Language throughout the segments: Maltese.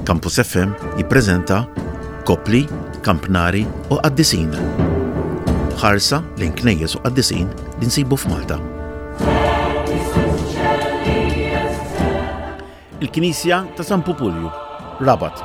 Campus FM jippreżenta Kopli, Kampnari u Qaddisin. Ħarsa lejn knejjes u qaddisin li nsibu f'Malta. Il-Knisja ta' San Pupulju, Rabat.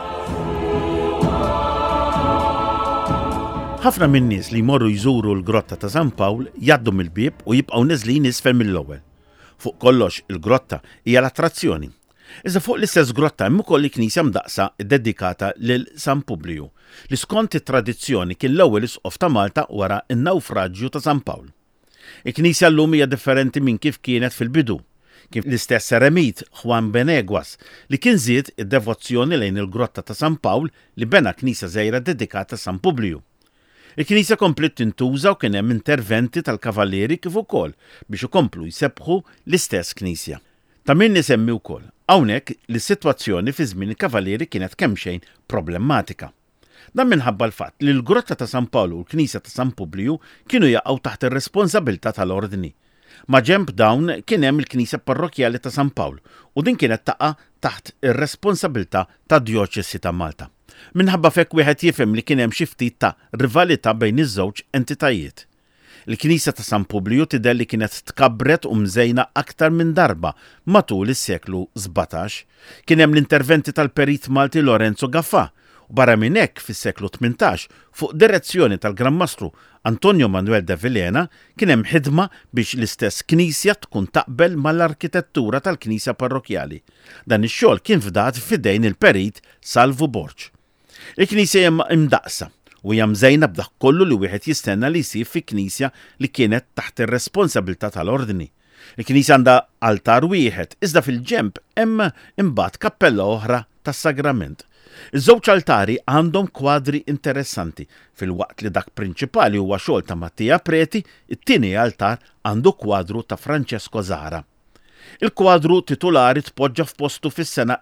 Ħafna minn nies li jmorru jżuru l-grotta ta' San Pawl jgħaddu mill-bieb u jibqgħu neżlin isfel mill-ewwel. Fuq kollox il-grotta hija l-attrazzjoni. Iżda fuq l-istess grotta hemm ukoll knisja mdaqsa dedikata lil San Publiu, li skont it-tradizzjoni kien l-ewwel isqof ta' Malta wara n-nawfraġġju ta' San Pawl. Il-Knisja llum hija differenti minn kif kienet fil-bidu, kif l-istess eremit Juan Beneguas li kien żied id-devozzjoni lejn il-grotta ta' San Pawl li bena knisja żgħira dedikata San Publiu. Il-Knisja komplet tintuża u kien hemm interventi tal-kavallieri kif ukoll biex ikomplu jsebħu l-istess knisja. Ta' min nisemmi wkoll hawnhekk li s-sitwazzjoni fi żmien il-kavallieri kienet kemm xejn problematika. Dan minħabba l-fatt li l-grotta ta' San Pawl u l-Knisja ta' San Publiu kienu jaqgħu taħt ir-responsabilità tal-ordni. Ma' ġenb dawn kien hemm il-Knisja Parrokjali ta' San Pawl u din kienet taqa' taħt ir-responsabilità ta' Djoċesi ta' Malta. Minħabba fekk wieħed jifhem li kien hemm xi ftit ta' rivalità bejn iż-żewġ entitajiet. Il-Knisja ta' San Publiu tidher li kienet tkabbret u mżejna aktar minn darba matul is-seklu 17. Kien hemm l-interventi tal-perit Malti Lorenzo Gaffa u barra minn hekk fis-seklu 18 fuq direzzjoni tal-Gran Mastru Antonio Manuel de Villena kien hemm ħidma biex l-istess knisja tkun taqbel mal-arkitettura tal-Knisja Parrokjali. Dan ix-xogħol kien fdat f'idejn il-perit Salvo Borg. Il-Knisja hija imdaqsa u hija mżejna b'dak kollu li wieħed jistenna li jsir fi knisja li kienet taħt ir-responsabilità tal-ordni. Il-Knisja għandha altar wieħed, iżda fil-ġenb hemm imbagħad kappella oħra tas-sagrament. Iż-żewġ altari għandhom kwadri interessanti, fil-waqt li dak prinċipali huwa xogħol ta' Mattia Preti, it-tieni altar għandu kwadru ta' Francesco Zara. Il-kwadru titolari tpoġġa f'postu fis-sena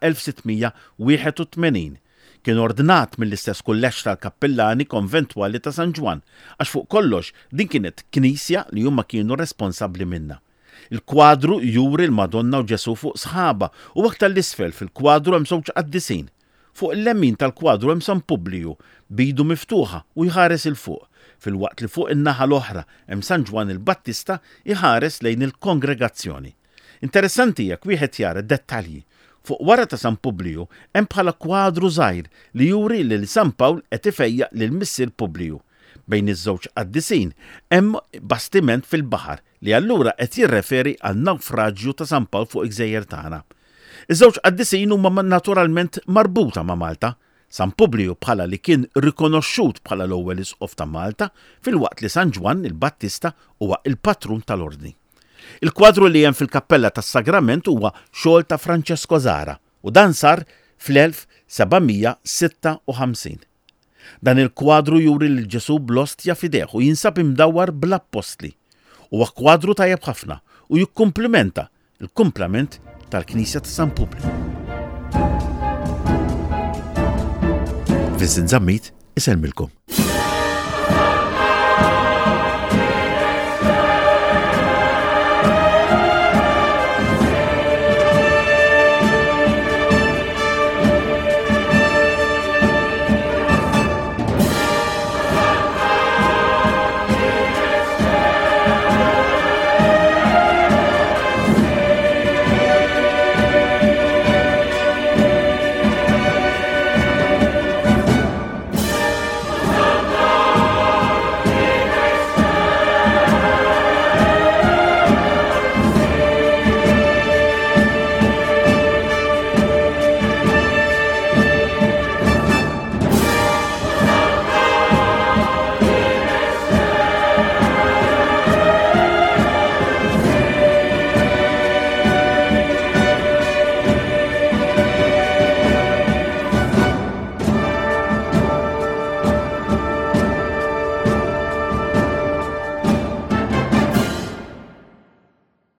1681. Kien ordnat mill-istess kullex tal-kappellani konventwali ta' San Ġwan, għax fuq kollox din kienet knisja li huma kienu responsabbli minna. Il-kwadru juri l-Madonna u Ġesu fuq sħaba u aktar l-isfel fil-kwadru hemm żewġ qaddisin. Fuq il-lemmin tal-kwadru hemm San Publiu, bidu miftuħa u jħares il-fuq. Fil-waqt li fuq in-naħa l-oħra hemm San Ġwan il-Battista jħares lejn il-kongregazzjoni. Interessanti jekk wieħed jara dettalji. Fuq wara ta' San Publiu hemm bħala kwadru żgħir li juri lil San Pawl qed ifejjaq lil Missier Publiu. Bejn iż-żewġ qaddisin hemm bastiment fil-baħar li allura qed jirreferi għan nawfraġġju ta' San Pawl fuq il-Gżejjer tagħna. Iż-żewġ qaddisin huma naturalment marbuta ma' Malta. San Publiu bħala li kien rikonoxxut bħala l-ewwel isqof ta' Malta fil-waqt li San Ġwan il-Battista huwa il-patrun tal-ordni. Il-kwadru li hemm fil-kappella tas-sagrament huwa xogħol ta' Francesco Zara u dan sar fl-1756. Dan il-kwadru juri lil Ġesu bl-ostja f'idejh u jinsab imdawwar bl-Apostli. Huwa kwadru tajjeb ħafna u jikkumplimenta il-kumplament tal-Knisja ta' San Publiu. Vincent Zammit iselmilkom.